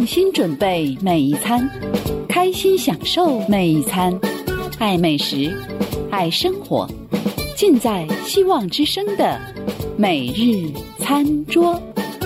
用心准备每一餐，开心享受每一餐，爱美食，爱生活，尽在希望之声的每日餐桌。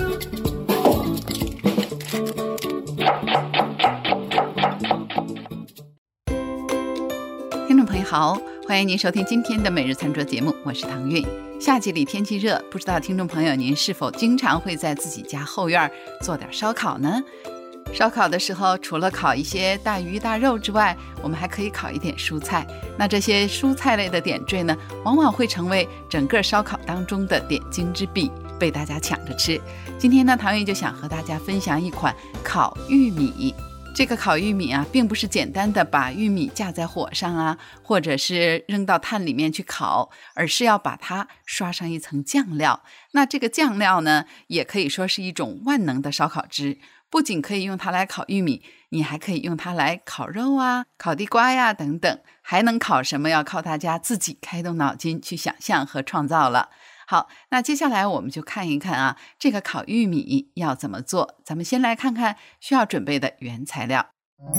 听众朋友好，欢迎您收听今天的每日餐桌节目，我是唐韵。夏季里天气热，不知道听众朋友您是否经常会在自己家后院做点烧烤呢？烧烤的时候，除了烤一些大鱼大肉之外，我们还可以烤一点蔬菜。那这些蔬菜类的点缀呢，往往会成为整个烧烤当中的点睛之笔，被大家抢着吃。今天呢，唐韵就想和大家分享一款烤玉米。这个烤玉米啊，并不是简单的把玉米架在火上啊，或者是扔到炭里面去烤，而是要把它刷上一层酱料。那这个酱料呢，也可以说是一种万能的烧烤汁，不仅可以用它来烤玉米，你还可以用它来烤肉啊、烤地瓜呀等等，还能烤什么要靠大家自己开动脑筋去想象和创造了。好，那接下来我们就看一看啊，这个烤玉米要怎么做。咱们先来看看需要准备的原材料。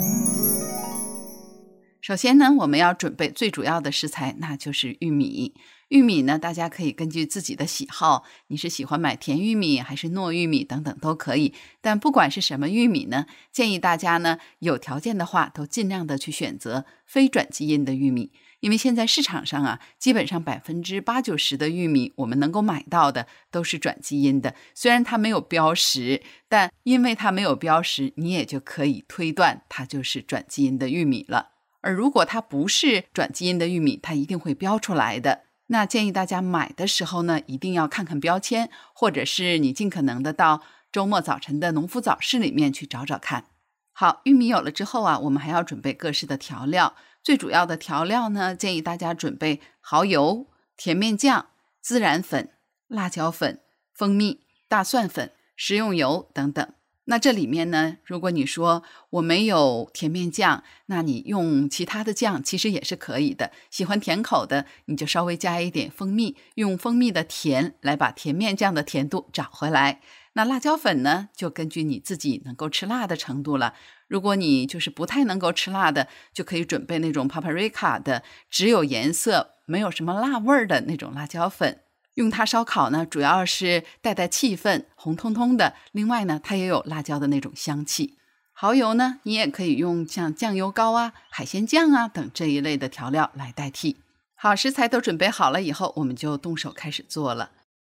首先呢，我们要准备最主要的食材，那就是玉米。玉米呢，大家可以根据自己的喜好，你是喜欢买甜玉米还是糯玉米等等都可以。但不管是什么玉米呢，建议大家呢，有条件的话都尽量的去选择非转基因的玉米。因为现在市场上啊，基本上80%-90%的玉米我们能够买到的都是转基因的。虽然它没有标识，但因为它没有标识，你也就可以推断它就是转基因的玉米了。而如果它不是转基因的玉米，它一定会标出来的。那建议大家买的时候呢，一定要看看标签，或者是你尽可能的到周末早晨的农夫早市里面去找找看。好，玉米有了之后啊，我们还要准备各式的调料。最主要的调料呢，建议大家准备蚝油、甜面酱、孜然粉、辣椒粉、蜂蜜、大蒜粉、食用油等等。那这里面呢，如果你说我没有甜面酱，那你用其他的酱其实也是可以的。喜欢甜口的，你就稍微加一点蜂蜜，用蜂蜜的甜来把甜面酱的甜度找回来。那辣椒粉呢，就根据你自己能够吃辣的程度了。如果你就是不太能够吃辣的，就可以准备那种 paprika 的，只有颜色没有什么辣味的那种辣椒粉。用它烧烤呢，主要是带气氛，红彤彤的。另外呢，它也有辣椒的那种香气。蚝油呢，你也可以用像酱油膏啊、海鲜酱啊等这一类的调料来代替。好，食材都准备好了以后，我们就动手开始做了。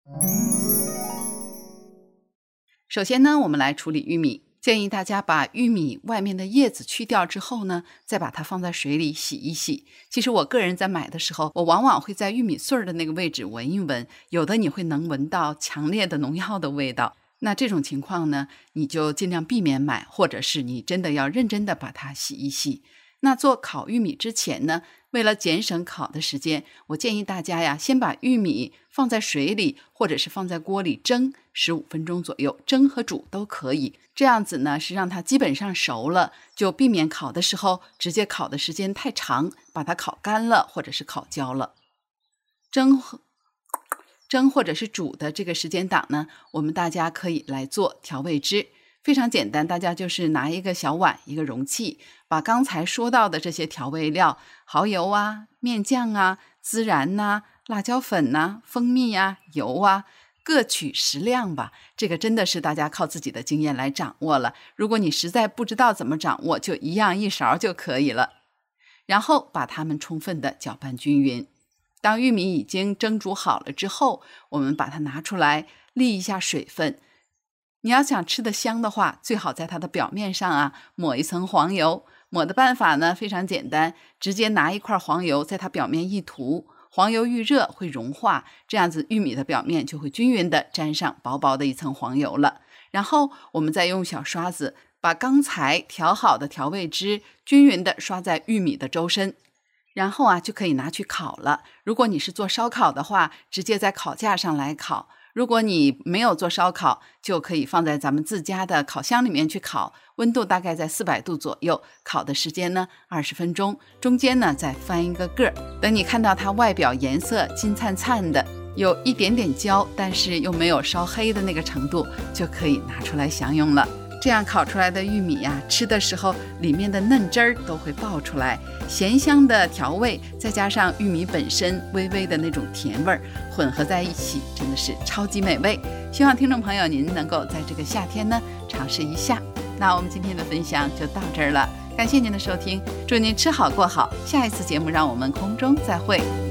首先呢，我们来处理玉米。建议大家把玉米外面的叶子去掉之后呢，再把它放在水里洗一洗。其实我个人在买的时候，我往往会在玉米穗的那个位置闻一闻，有的你会能闻到强烈的农药的味道。那这种情况呢，你就尽量避免买，或者是你真的要认真的把它洗一洗。那做烤玉米之前呢，为了节省烤的时间，我建议大家呀，先把玉米放在水里，或者是放在锅里蒸15分钟左右，蒸和煮都可以。这样子呢，是让它基本上熟了，就避免烤的时候直接烤的时间太长，把它烤干了或者是烤焦了。蒸或者是煮的这个时间档呢，我们大家可以来做调味汁。非常简单，大家就是拿一个小碗，一个容器，把刚才说到的这些调味料，蚝油啊、面酱啊、孜然啊、辣椒粉啊、蜂蜜啊、油啊，各取适量吧。这个真的是大家靠自己的经验来掌握了。如果你实在不知道怎么掌握，就一样一勺就可以了。然后把它们充分的搅拌均匀。当玉米已经蒸煮好了之后，我们把它拿出来沥一下水分。你要想吃得香的话，最好在它的表面上啊抹一层黄油。抹的办法呢非常简单，直接拿一块黄油在它表面一涂，黄油遇热会融化，这样子玉米的表面就会均匀的沾上薄薄的一层黄油了。然后我们再用小刷子把刚才调好的调味汁均匀的刷在玉米的周身，然后啊就可以拿去烤了。如果你是做烧烤的话，直接在烤架上来烤。如果你没有做烧烤，就可以放在咱们自家的烤箱里面去烤，温度大概在400度左右，烤的时间呢20分钟，中间呢再翻一个个儿。等你看到它外表颜色金灿灿的，有一点点焦，但是又没有烧黑的那个程度，就可以拿出来享用了。 这样烤出来的玉米呀，吃的时候里面的嫩汁儿都会爆出来，咸香的调味再加上玉米本身微微的那种甜味儿混合在一起，真的是超级美味。希望听众朋友您能够在这个夏天呢尝试一下。那我们今天的分享就到这儿了，感谢您的收听，祝您吃好过好，下一次节目让我们空中再会。